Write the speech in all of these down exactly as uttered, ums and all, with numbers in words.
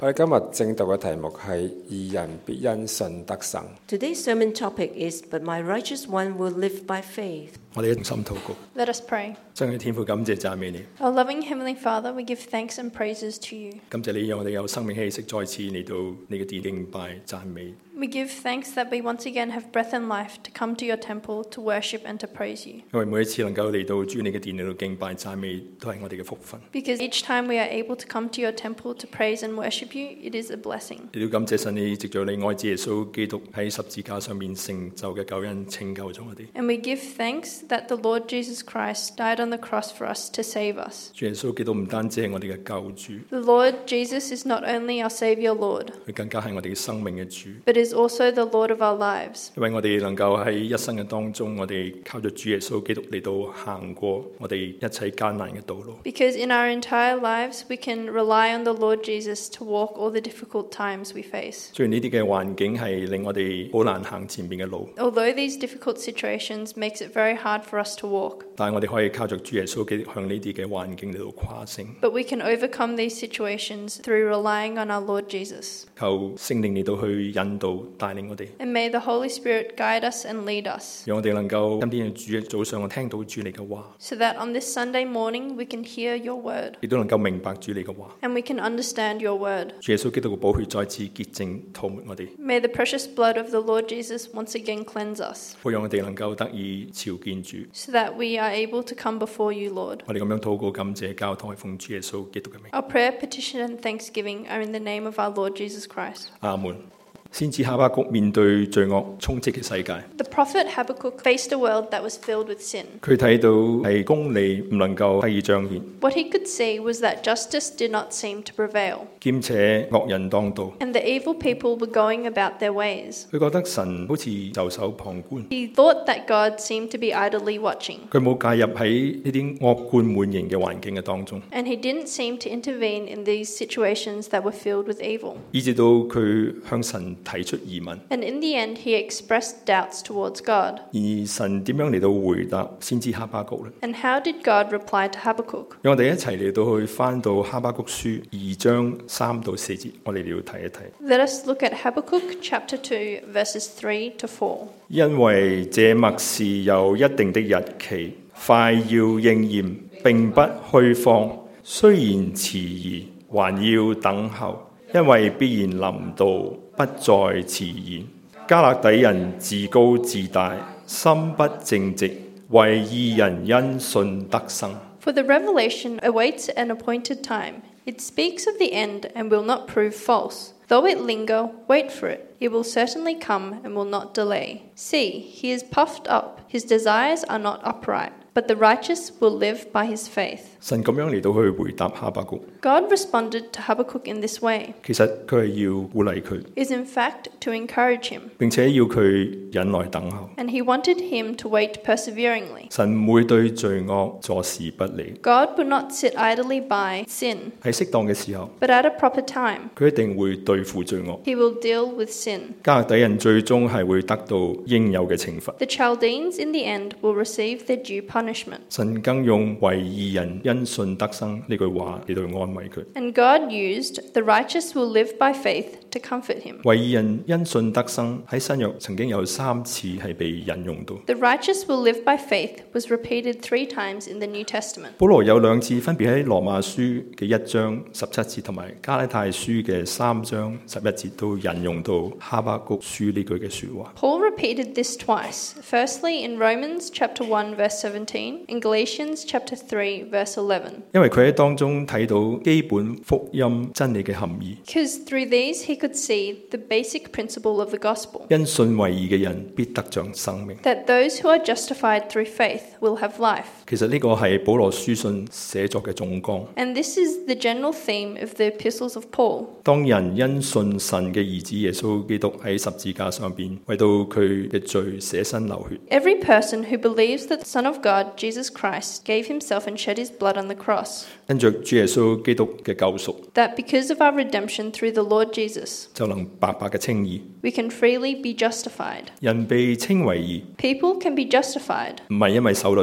我哋今日正讀嘅題目係義人必因信得生。 Today's sermon topic is, But my righteous one will live by faith. 我哋一同心禱告， Let us pray. 真係天父感謝讚美你， Our loving Heavenly Father, we give thanks and praises to you. 感謝你讓我哋有生命氣息，再次嚟到你嘅殿敬拜讚美。 We give thanks that we once again have breath and life to come to your temple to worship and to praise you. 因為每一次能夠嚟到主你嘅殿嚟到敬拜讚美，都係我哋嘅福分。 Because each time we are able to come to your temple to praise and worship you, it is a blessing. 亦都感謝神你藉著你愛子耶穌基督喺十字架上面成就嘅救恩，拯救咗我哋。 And we give thanks that the Lord Jesus Christ died on the cross for us to save us. 主耶穌基督唔單止係我哋嘅救主， The Lord Jesus is not only our Saviour Lord, 佢更加係我哋嘅生命嘅主。 but is also the Lord of our lives. 因為我哋能夠喺一生嘅當中，我哋靠著主耶穌基督嚟到行過我哋一切艱難嘅道路。 Because in our entire lives, we can rely on the Lord Jesus to walk all the difficult times we face. 雖然呢啲嘅環境係令我哋好難行前面嘅路， Although these difficult situations makes it very hard for us to walk, 但係我哋可以靠著主耶穌基督向呢啲嘅環境嚟到誇勝。 but we can overcome these situations through relying on our Lord Jesus. 求聖靈嚟到去引導帶領我哋， And may the Holy Spirit guide us and lead us, 讓我哋能夠今天嘅主日早上我聽到主你嘅話， so that on this Sunday morning we can hear your word, 亦都能夠明白主你嘅話。 and we can understand your word. 主耶穌基督嘅寶血再次潔淨塗抹我哋， May the precious blood of the Lord Jesus once again cleanse us, 好讓我哋能夠得以朝見主。 so that we are able to come before you, Lord. 我哋咁樣禱告感謝交託係奉主耶穌基督嘅名， Our prayer, petition and thanksgiving are in the name of our Lord Jesus Christ. 阿門。先知哈巴谷面對罪惡充斥嘅世界， The prophet Habakkuk faced a world that was filled with sin. 佢睇到係公理唔能夠得以彰顯， What he could see was that justice did not seem to prevail, 兼且惡人當道。 and the evil people were going about their ways. 佢覺得神好似袖手旁觀， He thought that God seemed to be idly watching, 佢冇介入喺呢啲惡貫滿盈嘅環境嘅當中， and he didn't seem to intervene in these situations that were filled with evil. 以至到佢向神提出疑問。 And in the end, he expressed doubts towards God. 而神點樣嚟到回答先知哈巴谷呢？ And how did God reply to Habakkuk? 讓我哋一齊嚟到去翻到哈巴谷書二章三到四節，我哋嚟要睇一睇。 Let us look at Habakkuk chapter two, verses three to four. 因為這默示有一定的日期，快要應驗，並不虛謊。雖然遲疑，還要等候，因為必然臨到，不再遲延。加勒底人自高自大，心不正直，惟義人因信得生。 For the revelation awaits an appointed time. It speaks of the end and will not prove false. Though it linger, wait for it. It will certainly come and will not delay. See, he is puffed up. His desires are not upright. But the righteous will live by his faith. 神咁樣嚟到去回答哈巴谷， God responded to Habakkuk in this way. 其實佢係要鼓勵佢， Is in fact to encourage him. 並且要佢忍耐等候。 And he wanted him to wait perseveringly. 神唔會對罪惡坐視不理， God would not sit idly by sin, 喺適當嘅時候， but at a proper time, 佢一定會對付罪惡。 he will deal with sin. 加勒底人最終係會得到應有嘅懲罰。 The Chaldeans in the end will receive their due punishment. 神更用為義人因信得生呢句話嚟到去安慰佢。 And God used, the righteous will live by faith to comfort him. 為義人因信得生喺新約曾經有三次係被引用到。 The righteous will live by faith was repeated three times in the New Testament. 保羅有兩次分別喺羅馬書嘅一章十七節同埋加拉太書嘅三章十一節都引用到哈巴谷書呢句嘅說話。 Paul repeated this twice. Firstly, in Romans chapter one verse seventeen, in Galatians chapter three verse eleven. 因為佢喺當中睇到基本福音真理嘅含義。 Because through these he could see the basic principle of the gospel. 因信為義嘅人必得着生命。 That those who are justified through faith will have life. 其實呢個係保羅書信寫作嘅總綱。 And this is the general theme of the epistles of Paul. 當人因信神嘅兒子耶穌基督喺十字架上邊為到佢嘅罪捨身流血， Every person who believes that the Son of God, Jesus Christ, gave himself and shed his blood on the cross, 因着主耶穌基督嘅救贖， that because of our redemption through the Lord Jesus, 就能白白嘅稱義。 we can freely be justified. 人被稱為義， People can be justified 唔係因為守律法，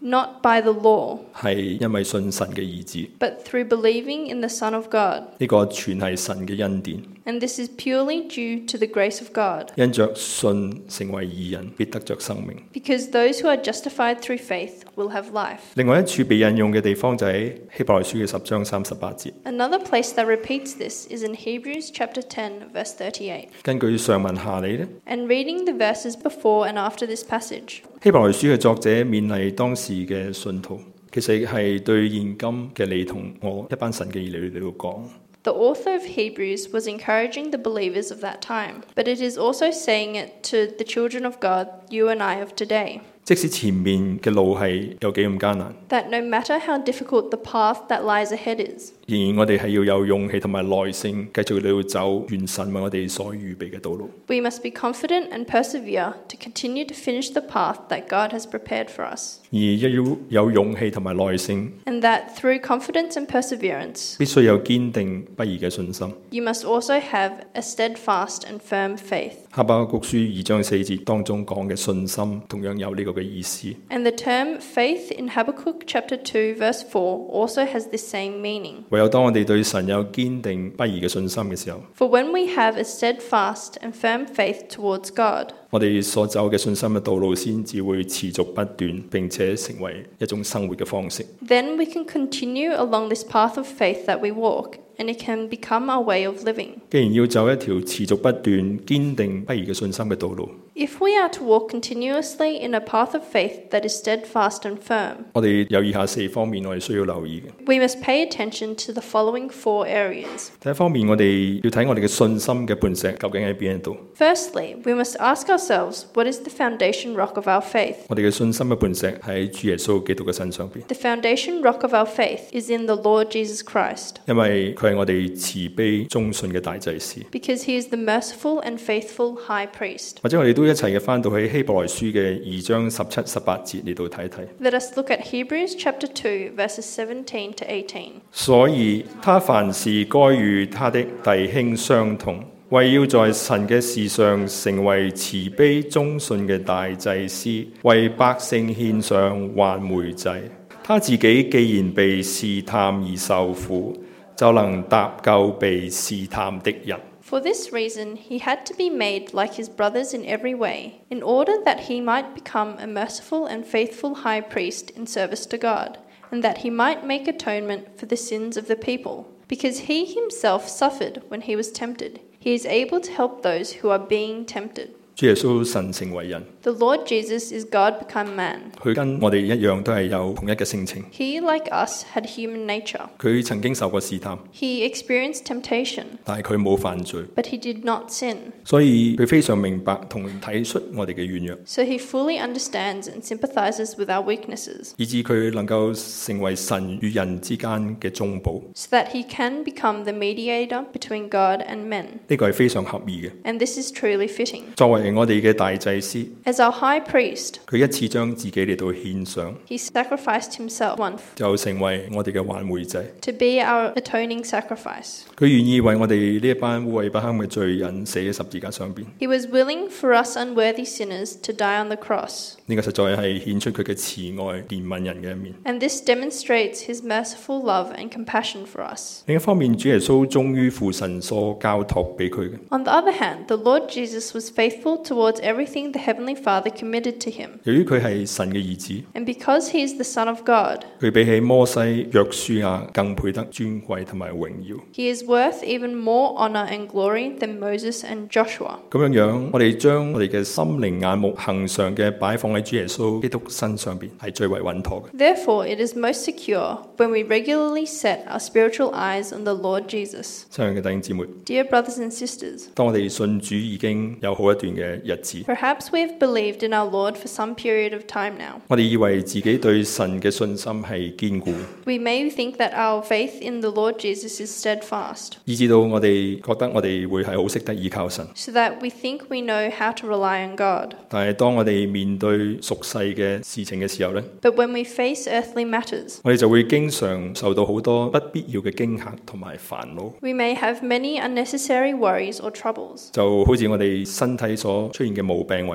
not by the law, 係因為信神嘅兒子， but through believing in the Son of God. 呢、個全係神嘅恩典。 And this is purely due to the grace of God, 因着信成為義人，必得着生命。 because those who are justified through faith will have life. 另外一處被引用嘅地方就喺希伯來書嘅十章三十八節。 Another place that repeats this is in Hebrews chapter ten, verse thirty-eight. 根據上文下理呢， And reading the verses before and after this passage, 希伯來書嘅作者勉勵當時嘅信徒，其實係對現今嘅你同我一班神嘅兒女嚟到講。 the author of Hebrews was encouraging the believers of that time, but it is also saying it to the children of God, you and I of today, 即使前面嘅路係有幾咁艱難， that no matter how difficult the path that lies ahead is, 仍然我哋係要有勇氣同埋耐性，繼續嚟到走完神為我哋所預備嘅道路。 we must be confident and persevere to continue to finish the path that God has prepared for us. 而要有勇氣同埋耐性， And that through confidence and perseverance, 必須有堅定不移嘅信心。 you must also have a steadfast and firm faith. 哈巴谷書二章四節當中講嘅信心，同樣有呢個嘅意思。 And the term faith in Habakkuk chapter two verse four also has the same meaning. 唯有當我哋對神有堅定不移嘅信心嘅時候， For when we have a steadfast and firm faith towards God, 我哋所走嘅信心嘅道路先至會持續不斷，並且成為一種生活嘅方式。 then we can continue along this path of faith that we walk, and it can become our way of living. 既然要走一條持續不斷、堅定不移嘅信心嘅道路， If we are to walk continuously in a path of faith that is steadfast and firm, 我哋有以下四方面我哋需要留意嘅。 we must pay attention to the following four areas. 第一方面，我哋要睇我哋嘅信心嘅磐石究竟喺邊一度。 Firstly, we must ask ourselves, what is the foundation rock of our faith? 我哋嘅信心嘅磐石喺主耶穌基督嘅身上邊， The foundation rock of our faith is in the Lord Jesus Christ, 因為佢係我哋慈悲忠信嘅大祭司。 because he is the merciful and faithful high priest. 或者我哋都一齊嘅翻到去希伯來書嘅二章十七、十八節嚟到睇睇。 Let us look at Hebrews chapter two, verses seventeen to eighteen. 所以他凡事該與他的弟兄相同，為要在神嘅事上成為慈悲忠信嘅大祭司，為百姓獻上挽回祭。他自己既然被試探而受苦，就能搭救被試探的人。 For this reason, he had to be made like his brothers in every way, in order that he might become a merciful and faithful high priest in service to God, and that he might make atonement for the sins of the people. Because he himself suffered when he was tempted, he is able to help those who are being tempted. 主耶穌神成為人， The Lord Jesus is God become man. 佢跟我哋一樣都係有同一嘅性情。 He, like us, had human nature. 佢曾經受過試探， He experienced temptation, 但係佢冇犯罪， but he did not sin. 所以佢非常明白同體恤我哋嘅軟弱， So he fully understands and sympathizes with our weaknesses, 以致佢能夠成為神與人之間嘅中保。 so that he can become the mediator between God and men. 呢個係非常合意嘅。 And this is truly fitting. 作為我哋嘅大祭司， As our high priest, 佢一次將自己嚟到獻上， he sacrificed himself once 就成為我哋嘅挽回祭。 to be our atoning sacrifice. 佢願意為我哋呢一班污穢不堪嘅罪人死喺十字架上邊。 He was willing for us unworthy sinners to die on the cross. 呢個實在係顯出佢嘅慈愛、憐憫人嘅一面。 And this demonstrates his merciful love and compassion for us. 另一方面，主耶穌忠於父神所交託俾佢嘅。 On the other hand, the Lord Jesus was faithful towards everything the Heavenly Father committed to him. 由於佢係神嘅兒子， And because he is the Son of God, 佢比起摩西、約書亞更配得尊貴同埋榮耀。 he is worth even more honor and glory than Moses and Joshua. 咁樣樣，我哋將我哋嘅心靈眼目恒常嘅擺放喺主耶穌基督身上邊，係最為穩妥嘅。 Therefore, it is most secure when we regularly set our spiritual eyes on the Lord Jesus. 親愛嘅弟兄姊妹， Dear brothers and sisters, 當我哋信主已經有好一段嘅日子， perhaps we have believed in our Lord for some period of time now. 我哋以為自己對神嘅信心係堅固， We may think that our faith in the Lord Jesus is steadfast, 以至到我哋覺得我哋會係好識得依靠神。 so that we think we know how to rely on God. 但係當我哋面對俗世嘅事情嘅時候呢， But when we face earthly matters, 我哋就會經常受到好多不必要嘅驚嚇同埋煩惱。 we may have many unnecessary worries or troubles. 就好似我哋身體所出現嘅毛病為例咧，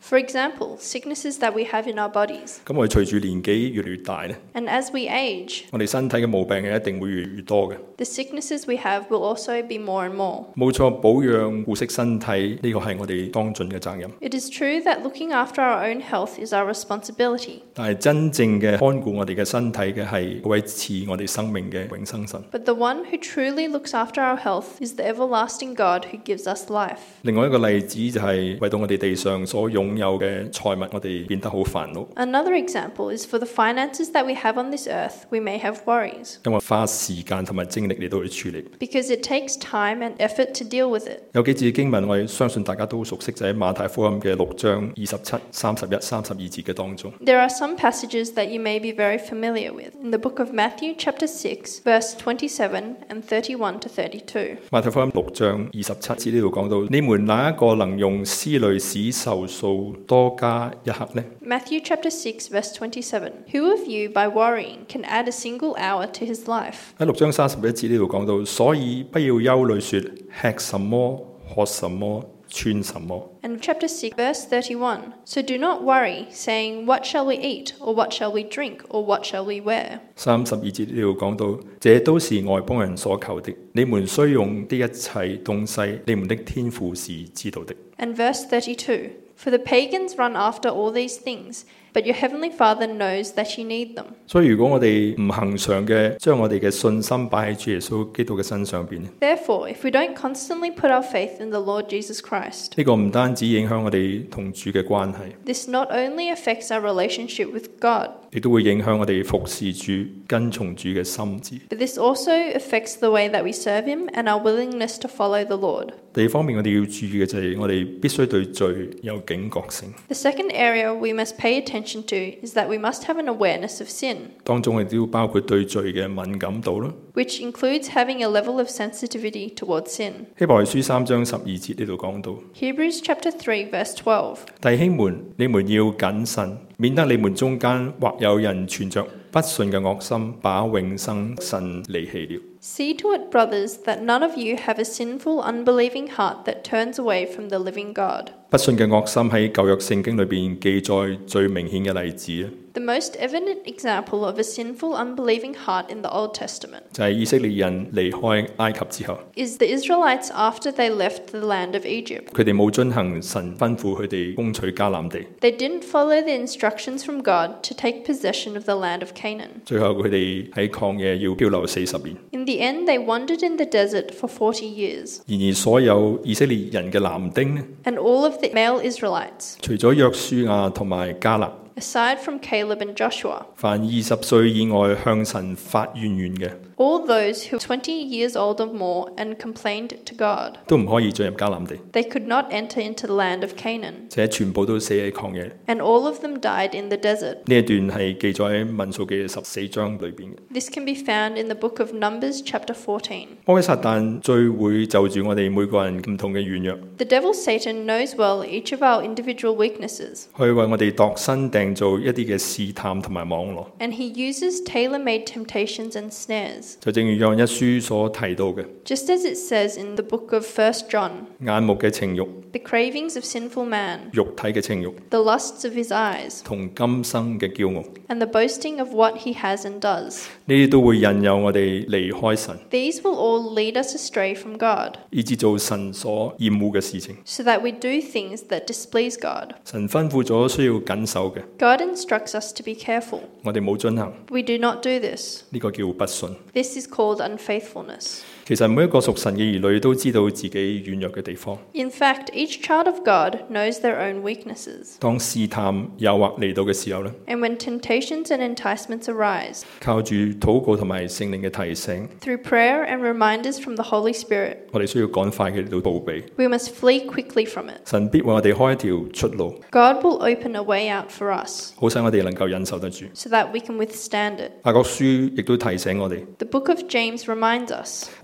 For example, sicknesses that we have in our bodies. 咁我哋隨住年紀越嚟越大咧， And as we age, 我哋身體嘅毛病係一定會越嚟越多嘅。 the sicknesses we have will also be more and more. 冇錯，保養護惜身體呢個係我哋當盡嘅責任。 It is true that looking after our own health is our responsibility. 但係真正嘅看顧我哋嘅身體嘅係嗰位賜我哋生命嘅永生神。 But the one who truly looks after our health is the everlasting God who gives us life. 另外一個例子就係為到我哋地上所擁有嘅財物，我哋變得好煩惱， Another example is for the finances that we have on this earth, we may have worries, 因為花時間同埋精力嚟到去處理。 because it takes time and effort to deal with it. 有幾節經文我哋相信大家都熟悉，就喺馬太福音嘅六章二十七、三十一、三十二節嘅當中。 There are some passages that you may be very familiar with. In the book of Matthew chapter six, verse twenty-seven and thirty-one to thirty-two. 馬太福音六章二十七節呢度講到：你們哪一個能用思慮使壽數多加一刻呢？ Matthew chapter six, verse twenty-seven. Who of you, by worrying, can add a single hour to his life? 喺六章三十一節呢度講到，所以不要憂慮說吃什麼、喝什麼、穿什麼。 And chapter six, verse thirty-one. So do not worry, saying, What shall we eat? Or what shall we drink? Or what shall we wear? 三十二節呢度講到，這都是外邦人所求的，你們需用的一切東西，你們的天父是知道的。 And verse thirty-two. For the pagans run after all these things, but your heavenly Father knows that you need them. 所以如果我哋唔恒常嘅將我哋嘅信心擺喺主耶穌基督嘅身上邊， Therefore, if we don't constantly put our faith in the Lord Jesus Christ, 呢個唔單止影響我哋同主嘅關係， this not only affects our relationship with God, 亦都會影響我哋服侍主、跟從主嘅心智。 but this also affects the way that we serve Him and our willingness to follow the Lord. 第二方面，我哋要注意嘅就係我哋必須對罪有警覺性。 The second area we must pay attention to is that we must have an awareness of sin, 當中亦都包括對罪嘅敏感度啦。 which includes having a level of sensitivity towards sin. 希伯來書三章十二節呢度講到： Hebrews chapter three, verse twelve. 弟兄們，你們要謹慎，免得你們中間或有人存着不信嘅惡心，把永生神離棄了。 See to it, brothers, that none of you have a sinful, unbelieving heart that turns away from the living God. 不信嘅惡心喺舊約聖經裏邊記載最明顯嘅例子啊， The most evident example of a sinful, unbelieving heart in the Old Testament 就係以色列人離開埃及之後， is the Israelites after they left the land of Egypt. 佢哋冇遵行神吩咐佢哋攻取迦南地， They didn't follow the instructions from God to take possession of the land of Canaan. 最後佢哋喺曠野要漂流四十年。 In the end, they wandered in the desert for forty years. 然而所有以色列人嘅男丁呢， And all of the male Israelites, 除咗約書亞同埋迦勒， aside from Caleb and Joshua, 凡二十歲以外向神發怨言嘅， all those who were twenty years old or more and complained to God, 都唔可以進入迦南地， they could not enter into the land of Canaan. 且全部都死喺曠野。 And all of them died in the desert. 呢一段係記載喺民數記十四章裏邊嘅。 This can be found in the book of Numbers chapter fourteen. 魔鬼撒旦最會就住我哋每個人唔同嘅軟弱， The devil Satan knows well each of our individual weaknesses, 去為我哋度身訂造一啲嘅試探同埋網絡。 and he uses tailor-made temptations and snares. 就正如約翰一書所提到嘅， Just as it says in the book of First John, 眼目嘅情慾、 the cravings of sinful man, 肉體嘅情慾 the lusts of his eyes, 同今生嘅驕傲， and the boasting of what he has and does. 呢啲都會引誘我哋離開神， These will all lead us astray from God, 以致做神所厭惡嘅事情。 so that we do things that displease God. 神吩咐咗需要謹守嘅， God instructs us to be careful. 我哋冇遵行， We do not do this. 呢、個叫不信。 This is called unfaithfulness. 其實每一個屬神嘅兒女都知道自己軟弱嘅地方。 In fact, each child of God knows their own weaknesses. 當試探誘惑嚟到嘅時候咧， And when temptations and enticements arise, 靠住禱告同埋聖靈嘅提醒， through prayer and reminders from the Holy Spirit, 我哋需要趕快嘅嚟到逃避。 we must flee quickly from it. 神必為我哋開一條出路， God will open a way out for us 好使我哋能夠忍受得住。 so that we can withstand it. 雅各書亦都提醒我哋， The book of James reminds us, 污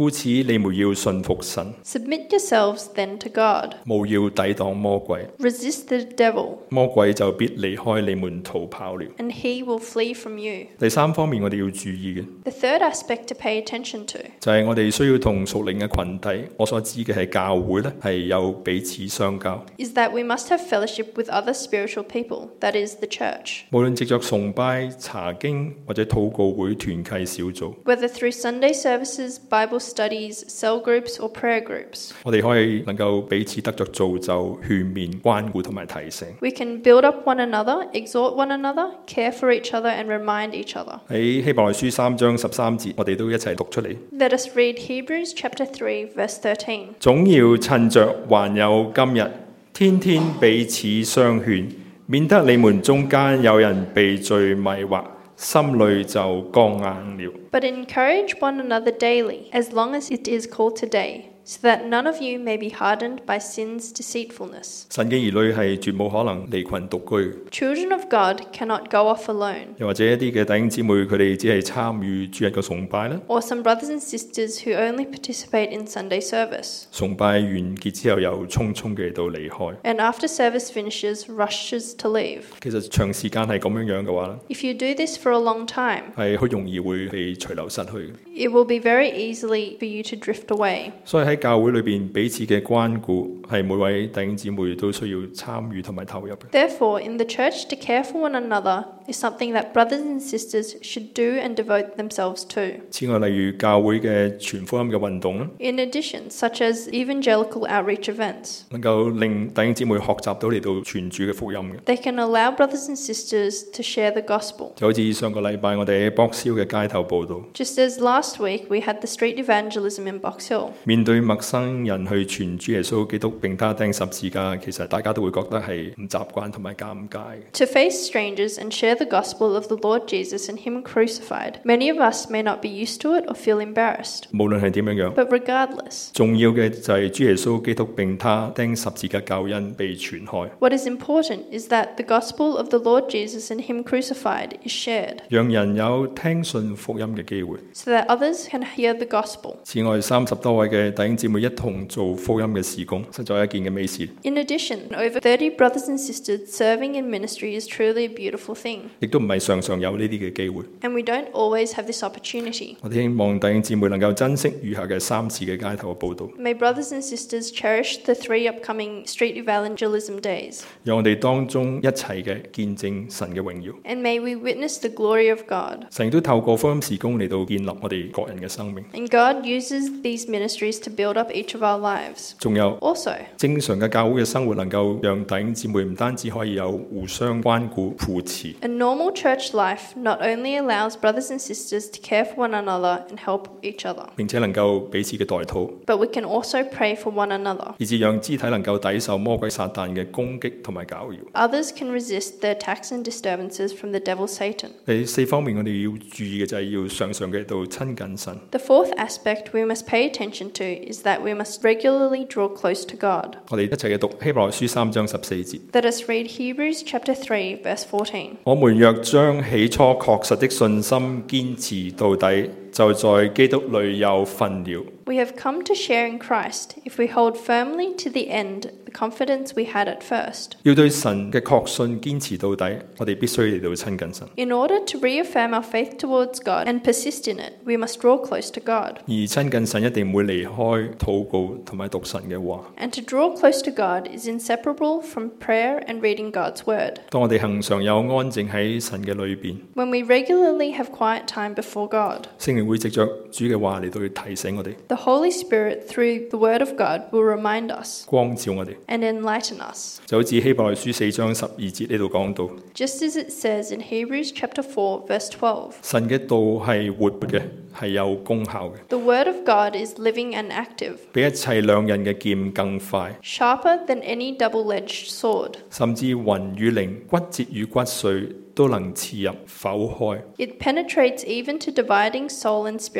故此你們要信服神， Submit yourselves then to God. 務要抵擋魔鬼， Resist the devil, 魔鬼就必離開你們逃跑了。 and he will flee from you. 第三方面我哋要注意嘅 The third aspect to pay attention to 就係我哋需要同屬靈嘅群體，我所指嘅係教會咧，係有彼此相交。 is that we must have fellowship with other spiritual people, that is, the church. 無論藉着崇拜、查經或者禱告會、團契小組， Whether through Sunday services, Bible studies, cell groups, or prayer groups, 我哋可以能夠彼此得着造就、勸勉、關顧同埋提醒。 we can build up one another, exhort one another, care for each other, and remind each other. 喺希伯來書三章十三節，我哋都一齊讀出嚟。 Let us read Hebrews chapter three, verse thirteen. 總要趁着還有今日，天天彼此相勸，免得你們中間有人被罪迷惑，心裏就剛硬了。 But encourage one another daily, as long as it is called today, so that none of you may be hardened by sin's deceitfulness. 神嘅兒女係絕冇可能離群獨居， Children of God cannot go off alone, 又或者一啲嘅弟兄姊妹佢哋只係參與主日嘅崇拜啦， or some brothers and sisters who only participate in Sunday service, 崇拜完結之後又匆匆嘅嚟到離開。 and after service finishes, rushes to leave. 其實長時間係咁樣樣嘅話咧， If you do this for a long time, 係好容易會被隨流失去。 it will be very easily for you to drift away. 所以喺教會裏邊彼此嘅關顧係每位弟兄姊妹都需要參與同埋投入嘅。 Therefore, in the church, to care for one another is something that brothers and sisters should do and devote themselves to. 此外，例如教會嘅傳福音嘅運動咧， In addition, such as evangelical outreach events, 能夠令弟兄姊妹學習到嚟到傳主嘅福音嘅。 they can allow brothers and sisters to share the gospel. 就好似上個禮拜我哋喺博燒嘅街頭報導， Just as last week we had the street evangelism in Box Hill. 面對陌生人去傳主耶穌基督並他釘十字架，其實大家都會覺得係唔習慣同埋尷尬嘅。 To face strangers and share the gospel of the Lord Jesus and Him crucified, many of us may not be used to it or feel embarrassed. 無論係點樣樣， But regardless, 重要嘅就係主耶穌基督並他釘十字架救恩被傳開， what is important is that the gospel of the Lord Jesus and Him crucified is shared, 讓人有聽信福音嘅機會。 so that others can hear the gospel. 此外，三十多位嘅弟兄姊妹一同做福音嘅事工，實在係一件嘅美事， In addition, over thirty brothers and sisters serving in ministry is truly a beautiful thing, 亦都唔係常常有呢啲嘅機會。 and we don't always have this opportunity. 我哋希望弟兄姊妹能夠珍惜餘下嘅三次嘅街頭嘅報導， May brothers and sisters cherish the three upcoming street evangelism days, 讓我哋當中一齊嘅見證神嘅榮耀。 and may we witness the glory of God. 神亦都透過福音事工嚟到建立我哋各人嘅生命。 And God uses these ministries to build up each of our lives. 仲有 Also, 正常嘅教會嘅生活，能夠讓弟兄姊妹唔單止可以有互相關顧扶持， a normal church life not only allows brothers and sisters to care for one another and help each other, 並且能夠彼此嘅代禱， but we can also pray for one another. 以致讓肢體能夠抵受魔鬼撒旦嘅攻擊同埋攪擾。 Others can resist the attacks and disturbances from the devil Satan. 第四方面，我哋要注意嘅就係要常常嘅到親近神。 The fourth aspect we must pay attention to is that we must regularly draw close to God. 我哋一齊嘅讀希伯來書三章十四節。 Let us read Hebrews chapter three, verse fourteen. 我們若將起初確實的信心堅持到底，就在基督裏有份了。 We have come to share in Christ if we hold firmly to the end the confidence we had at first. 要對神嘅確信堅持到底，我哋必須嚟到親近神。 In order to reaffirm our faith towards God and persist in it, we must draw close to God. 而親近神一定唔會離開禱告同埋讀神嘅話。 And to draw close to God is inseparable from prayer and reading God's word. 當我哋恒常有安靜喺神嘅裏邊， When we regularly have quiet time before God, 聖靈會藉着主嘅話嚟到去提醒我哋， the Holy Spirit through the word of God will remind us 光照我哋。 and enlighten us. 就好似希伯來書四章十二節呢度講到， Just as it says in Hebrews chapter four, verse twelve. 神嘅道係活潑嘅，係有功效嘅， The word of God is living and active, 比一切兩刃嘅劍更快， sharper than any double-edged sword. 甚至魂與靈、骨節與骨髓都能刺入剖開， It penetrates even to dividing soul and spirit,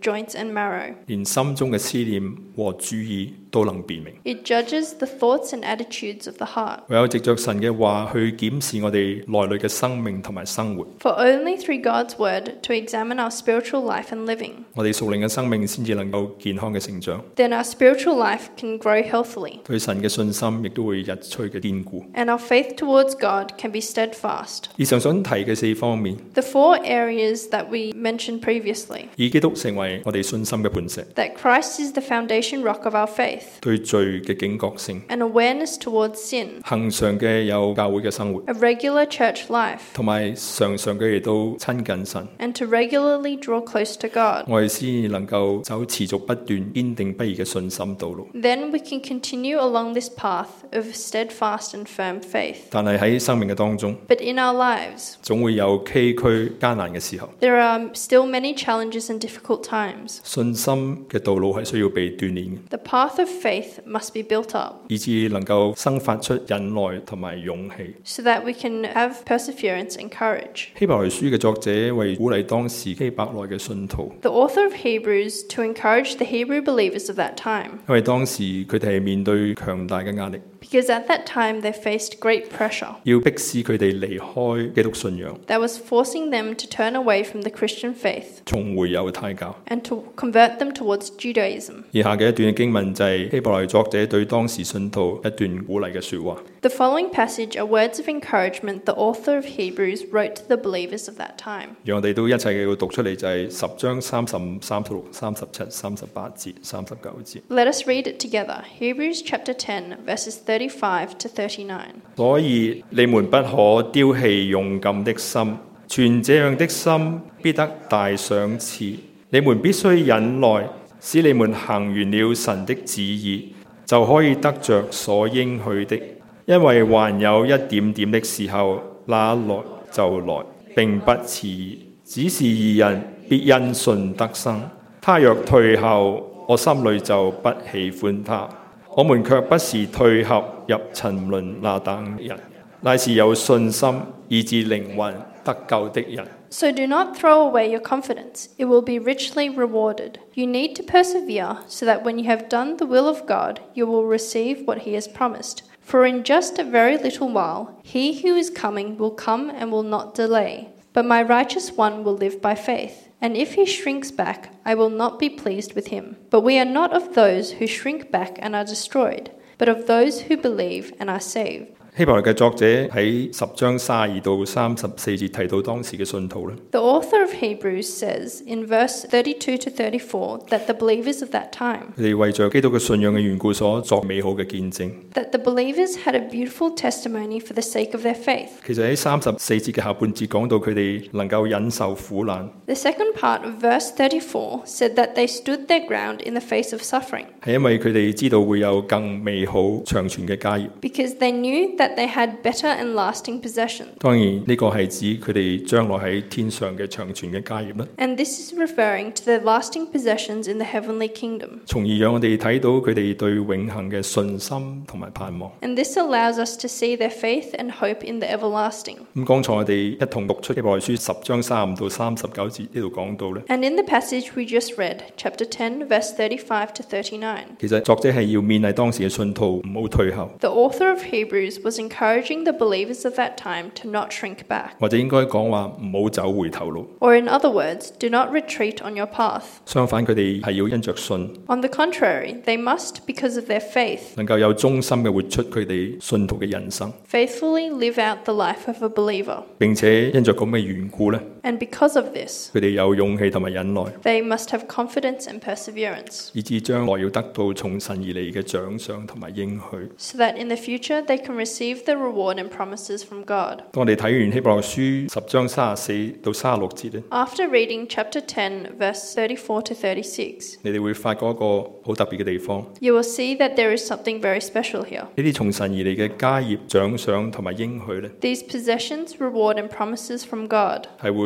joints and marrow. 連心中嘅思念和主意都能辨明。 It judges the thoughts and attitudes of the heart. 唯有藉着神嘅話去檢視我哋內裏嘅生命同埋生活， For only through God's word to examine our spiritual life and living, 我哋屬靈嘅生命先至能夠健康嘅成長， then our spiritual life can grow healthily, 對神嘅信心亦都會日趨嘅堅固。 and our faith towards God can be steadfast. 以上想提嘅四方面， The four areas that we mentioned previously, 以基督成為我哋信心嘅磐石， that Christ is the foundation rock of our faith, 對罪嘅警覺性， an awareness towards sin, 恒常嘅有教會嘅生活， a regular church life, 同埋常常嘅亦都親近神， and to regularly draw close to God. 我哋先能夠走持續不斷、堅定不移嘅信心道路。 Then we can continue along this path of steadfast and firm faith. 但係喺生命嘅當中， But in our lives, 總會有崎嶇艱難嘅時候， there are still many challenges and difficult times. 信心嘅道路係需要被鍛鍊嘅， The path of faith must be built up 以致能夠生發出忍耐同埋勇氣。 so that we can have perseverance and courage. 希伯來書嘅作者為鼓勵當時希伯來嘅信徒， The author of Hebrews to encourage the Hebrew believers of that time, 因為當時佢哋係面對強大嘅壓力， because at that time they faced great pressure 要迫使佢哋離開基督信仰， that was forcing them to turn away from the Christian faith 重回猶太教。 and to convert them towards Judaism. 以下嘅一段經文就係希伯來作者對當時信徒一段鼓勵嘅說話。 The following passage are words of encouragement the author of Hebrews wrote to the believers of that time. 讓我哋都一齊嘅讀出嚟，就係十章三十五、三十六、三十七、三十八節、三十九節。 Let us read it together. Hebrews chapter ten, verses thirty-five to thirty-nine. 所以你們不可丟棄勇敢的心，存這樣的心，必得大賞賜。你們必須忍耐，使你們行完了神的旨意，就可以得着所應許的。因為還有一點點的時候，那來就來，並不遲疑。只是義人必因信得生。他若退後，我心裏就不喜歡他。我們卻不是退合入沉淪那等人，乃是有信心以致靈魂得救的人。 So do not throw away your confidence. It will be richly rewarded. You need to persevere so that when you have done the will of God, you will receive what he has promised. For in just a very little while, he who is coming will come and will not delay. But my righteous one will live by faith. And if he shrinks back, I will not be pleased with him. But we are not of those who shrink back and are destroyed, but of those who believe and are saved. 希伯來嘅作者喺十章三十二到三十四節提到當時嘅信徒咧， The author of Hebrews says in verse thirty-two to thirty-four that the believers of that time, 佢哋為着基督嘅信仰嘅緣故所作美好嘅見證。 that the believers had a beautiful testimony for the sake of their faith. 其實喺三十四節嘅下半節講到佢哋能夠忍受苦難， The second part of verse thirty-four said that they stood their ground in the face of suffering 係因為佢哋知道會有更美好長存嘅家業。 because they knew that they had better and lasting possession. 當然呢個係指佢哋將來喺天上嘅長存嘅家業啦， And this is referring to their lasting possessions in the heavenly kingdom. 從而讓我哋睇到佢哋對永恆嘅信心同埋盼望。 And this allows us to see their faith and hope in the everlasting. 咁剛才我哋一同讀出希伯來書十章三十五到三十九節呢度講到咧， And in the passage we just read, chapter ten, verse thirty-five to thirty-nine, 其實作者係要勉勵當時嘅信徒唔好退後， the author of Hebrews was encouraging the believers of that time to not shrink back. 或者應該講話唔好走回頭路。 Or in other words, do not retreat on your path. 相反，佢哋係要因着信， On the contrary, they must, because of their faith, 能夠有忠心嘅活出佢哋信徒嘅人生， faithfully live out the life of a believer. 並且因着咁嘅緣故咧， And because of this, 佢哋有勇氣同埋忍耐， they must have confidence and perseverance, 以致將來要得到從神而嚟嘅獎賞同埋應許。 so that in the future they can receive the reward and promises from God. 當我哋睇完希伯來書十章三十四到三十六節咧， After reading chapter ten, verse thirty-four to thirty-six, 你哋會發覺一個好特別嘅地方， you will see that there is something very special here. 呢啲從神而嚟嘅家業、獎賞同埋應許咧， These possessions, reward, and promises from God 係會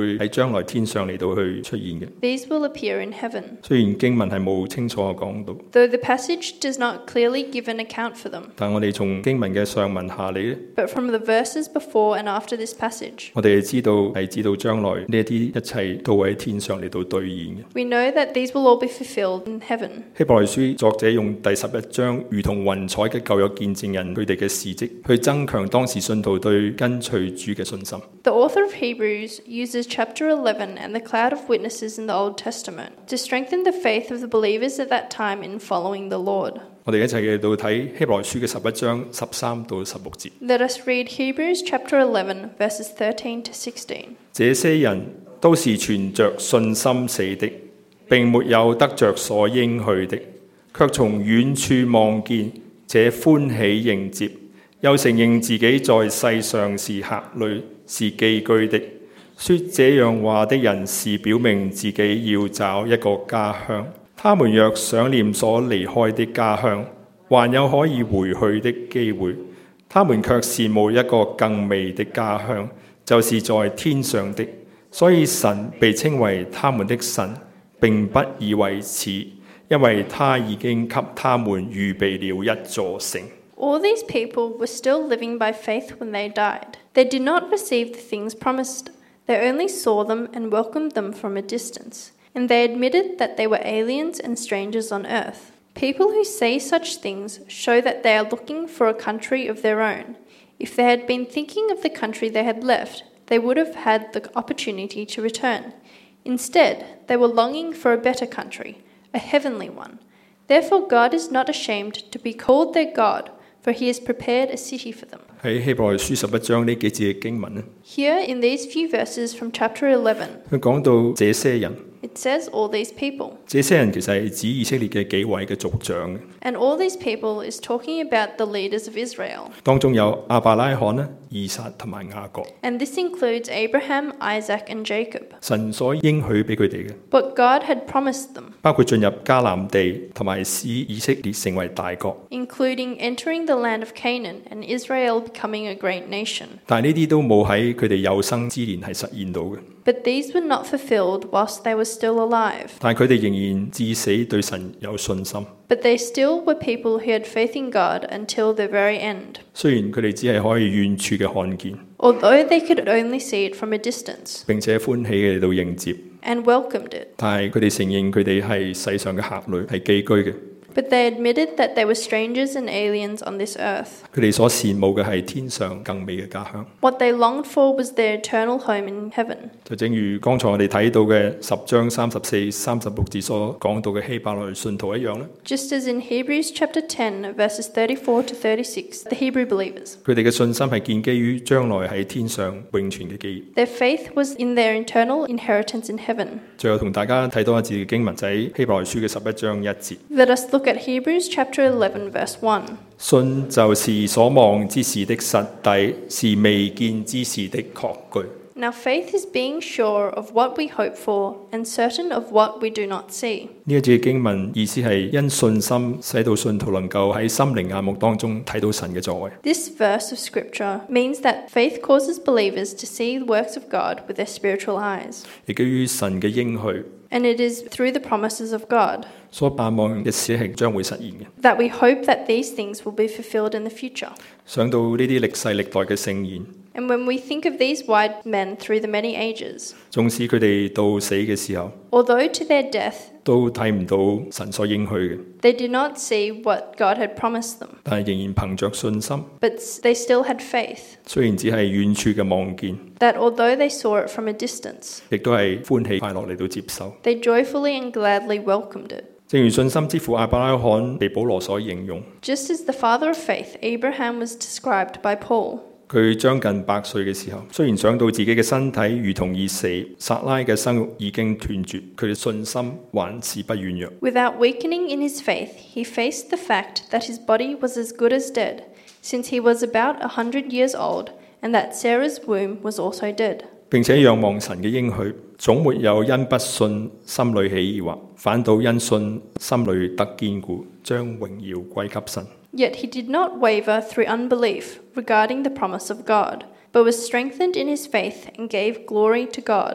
會喺將來天上嚟到去出現嘅。 These will appear in heaven. 雖然經文係冇清楚講到， Though the passage does not clearly give an account for them, 但我哋從經文嘅上文下理咧， but from the verses before and after this passage, 我哋知道係知道將來呢一啲一切都會喺天上嚟到兌現嘅。 we know that these will all be fulfilled in heaven. 希伯來書作者用第十一章如同雲彩嘅舊約見證人佢哋嘅事蹟，去增強當時信徒對跟隨主嘅信心。 The author of Hebrews uses chapter eleven and the cloud of witnesses in the Old Testament to strengthen the faith of the believers at that time in following the Lord. 我哋一齊嚟到睇希伯來書嘅十一章十三到十六節。 Let us read Hebrews chapter eleven, verses thirteen to sixteen. 這些人都是存着信心死的，並沒有得着所應許的，卻從遠處望見，這歡喜迎接，又承認自己在世上是客旅，是寄居的。說這樣話的人是表明自己要找一個家鄉。他們若想念所離開的家鄉，還有可以回去的機會，他們卻羨慕一個更美的家鄉，就是在天上的。所以神被稱為他們的神，並不以為恥，因為他已經給他們預備了一座城。 All these people were still living by faith when they died. They did not receive the things promised. They only saw them and welcomed them from a distance. And they admitted that they were aliens and strangers on earth. People who say such things show that they are looking for a country of their own. If they had been thinking of the country they had left, they would have had the opportunity to return. Instead, they were longing for a better country, a heavenly one. Therefore, God is not ashamed to be called their God, for he has prepared a city for them. 喺希伯來書十一章呢幾節嘅經文咧， Here in these few verses from chapter eleven, 佢講到這些人， it says all these people. 這些人其實係指以色列嘅幾位嘅族長嘅， And all these people is talking about the leaders of Israel. 當中有亞伯拉罕咧、以撒同埋雅各。 And this includes Abraham, Isaac, and Jacob. 神所應許俾佢哋嘅， What God had promised them, 包括進入迦南地同埋使以色列成為大國。 including entering the land of Canaan and Israel becoming a great nation. 但係呢啲都冇喺佢哋有生之年係實現到嘅。 But these were not fulfilled whilst they were still alive. 但係佢哋仍然至死對神有信心。 But they still were people who had faith in God until the very end. 雖然佢哋只係可以遠處嘅看見， Although they could only see it from a distance 並且歡喜嘅嚟到迎接， and welcomed it. 但係佢哋承認佢哋係世上嘅客旅，係寄居嘅。 But they admitted that they were strangers and aliens on this earth. 佢哋所羨慕嘅係天上更美嘅家鄉。 What they longed for was their eternal home in heaven. 就正如剛才我哋睇到嘅十章三十四、三十六節所講到嘅希伯來信徒一樣咧， Just as in Hebrews chapter ten, verses thirty-four to thirty-six, the Hebrew believers, 佢哋嘅信心係建基於將來喺天上永存嘅基業。 their faith was in their eternal inheritance in heaven. 最後同大家睇多一節嘅經文，就喺希伯來書嘅十一章一節。 Let us look at Hebrews chapter eleven, verse one. 信就是所望之事的實底，是未見之事的確據。 Now faith is being sure of what we hope for and certain of what we do not see. 呢一節嘅經文意思係因信心使到信徒能夠喺心靈眼目當中睇到神嘅作為。 This verse of scripture means that faith causes believers to see the works of God with their spiritual eyes. 亦基於神嘅應許 And it is through the promises of God 所盼望嘅事係將會實現嘅。 that we hope that these things will be fulfilled in the future. 想到呢啲歷世歷代嘅聖言， And when we think of these wise men through the many ages, 縱使佢哋到死嘅時候 although to their death 都睇唔到神所應許嘅， they did not see what God had promised them, 但係仍然憑着信心， but they still had faith, 雖然只係遠處嘅望見， that although they saw it from a distance, 亦都係歡喜快樂嚟到接受。 they joyfully and gladly welcomed it. 正如信心之父亞伯拉罕被保羅所形容， Just as the father of faith, Abraham, was described by Paul. 佢將近百歲嘅時候，雖然想到自己嘅身體如同已死，撒拉嘅生育已經斷絕，佢嘅信心還是不軟弱。 Without weakening in his faith, he faced the fact that his body was as good as dead, since he was about a hundred years old, and that Sarah's womb was also dead. 並且仰望神嘅應許，總沒有因不信心裏起疑惑，反倒因信心裏得堅固，將榮耀歸給神。 Yet he did not waver through unbelief regarding the promise of God, but was strengthened in his faith and gave glory to God.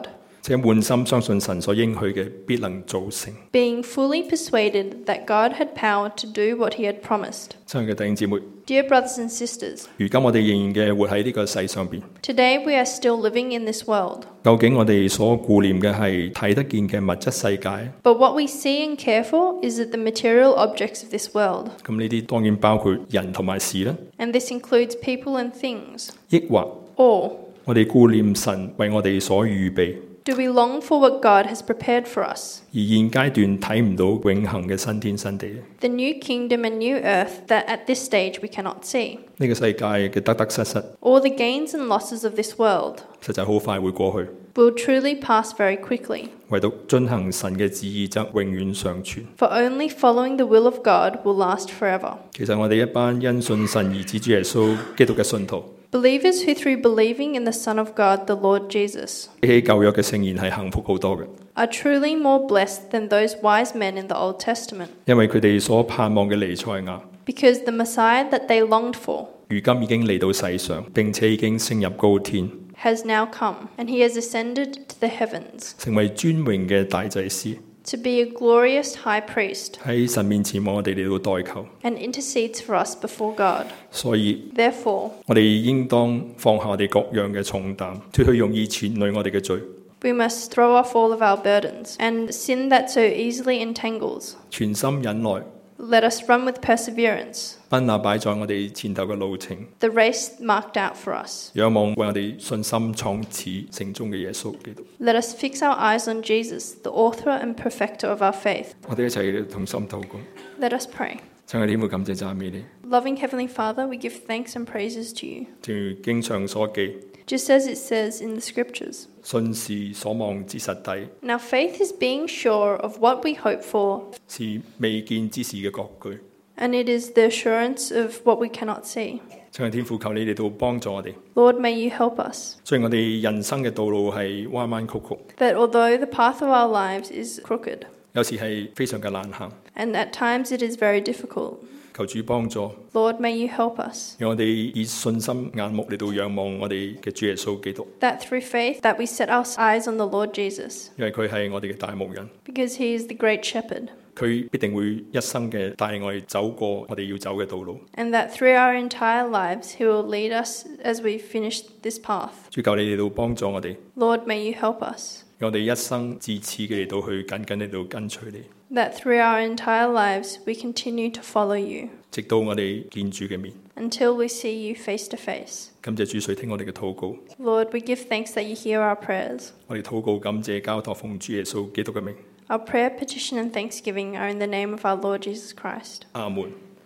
且滿心相信神所應許嘅必能做成。 being fully persuaded that God had power to do what he had promised. 親愛嘅弟兄姊妹， Dear brothers and sisters, 如今我哋仍然嘅活喺呢個世上邊， today we are still living in this world, 究竟我哋所顧念嘅係睇得見嘅物質世界？ but what we see and care for is that the material objects of this world, 咁呢啲當然包括人同埋事啦， and this includes people and things, 抑或 or 我哋顧念神為我哋所預備， do we long for what God has prepared for us? 而現階段睇唔到永恆嘅新天新地。 The new kingdom and new earth that at this stage we cannot see, 呢個世界嘅得得失失， or the gains and losses of this world, 實在好快會過去， will truly pass very quickly. 唯獨遵行神嘅旨意則永遠常存。 For only following the will of God will last forever. 其實我哋一班因信神兒子主耶穌基督嘅信徒， Believers who through believing in the Son of God, the Lord Jesus, 比起舊約嘅聖言係幸福好多嘅， are truly more blessed than those wise men in the Old Testament, 因為佢哋所盼望嘅彌賽亞， because the Messiah that they longed for 如今已經嚟到世上，並且已經升入高天， has now come, and he has ascended to the heavens 成為尊榮嘅大祭司， to be a glorious high priest 喺神面前為我哋嚟到代求。 and intercedes for us before God. 所以 Therefore, 我哋應當放下我哋各樣嘅重擔，脱去容易纏累我哋嘅罪， we must throw off all of our burdens and sin that so easily entangles. 全心忍耐， Let us run with perseverance 奔那擺在我哋前頭嘅路程， the race marked out for us. 仰望為我哋信心創始成終嘅耶穌基督。 Let us fix our eyes on Jesus, the author and perfecter of our faith. 我哋一齊同心禱告。 Let us pray. 親愛的天父，感謝讚美你， Loving Heavenly Father, we give thanks and praises to you. 正如經上所記， Just as it says in the scriptures, 信是所望之實底， now faith is being sure of what we hope for, 是未見之事嘅確據。 and it is the assurance of what we cannot see. 親愛的天父，求你嚟到幫助我哋。 Lord, may you help us, 雖然我哋人生嘅道路係彎彎曲曲， that although the path of our lives is crooked, 有時係非常嘅難行， and at times it is very difficult, 求主幫助， Lord, may you help us, 讓我哋以信心眼目嚟到仰望我哋嘅主耶穌基督， that through faith that we set our eyes on the Lord Jesus, 因為佢係我哋嘅大牧人， because he is the great shepherd, 佢必定會一生嘅帶我哋走過我哋要走嘅道路。 and that through our entire lives he will lead us as we finish this path. 主求你嚟到幫助我哋， Lord, may you help us, 讓我哋一生自此嘅嚟到去緊緊嚟到跟隨你， that through our entire lives we continue to follow you 直到我哋見主嘅面。 until we see you face to face. 感謝主垂聽我哋嘅禱告， Lord, we give thanks that you hear our prayers. 我哋禱告感謝交託奉主耶穌基督嘅名， Our prayer, petition, and thanksgiving are in the name of our Lord Jesus Christ. 阿門。